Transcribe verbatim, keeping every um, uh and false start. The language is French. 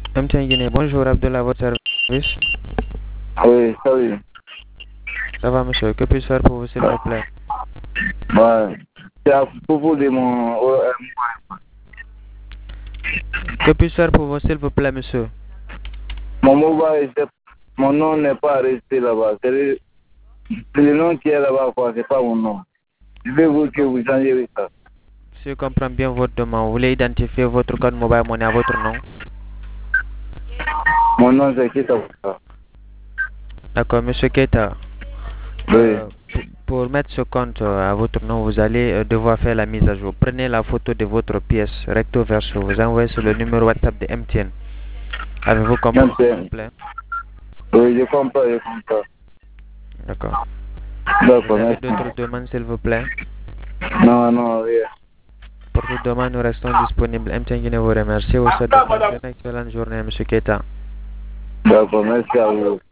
M T N Guinée, bonjour Abdullah, à votre service. Oui, salut. Ça va, monsieur? Que puis-je faire pour vous, s'il vous plaît? Ouais. C'est à propos de mon O M. Que puis-je faire pour vous, s'il vous plaît, monsieur? Mon mobile, c'est- mon nom n'est pas resté là-bas. C'est le, c'est le nom qui est là-bas, quoi. C'est pas mon nom. Je vais vous que vous changez ça. Si je comprends bien votre demande, vous voulez identifier votre code mobile money à votre nom? Mon nom, c'est Kita. D'accord, monsieur Keita. Oui. Euh, pour, pour mettre ce compte euh, à votre nom, vous allez euh, devoir faire la mise à jour. Prenez la photo de votre pièce recto verso. Vous envoyez sur le numéro WhatsApp de M T N. Avez-vous compris, s'il vous plaît? Oui, je comprends, je comprends. D'accord. Vous D'accord, avez merci. d'autres demandes, s'il vous plaît? Non, non, rien. Pour toute demande, nous restons disponibles. M T N Guinée vous remercie. Vous souhaite de passer une excellente journée, monsieur Keita. D'accord, merci à vous.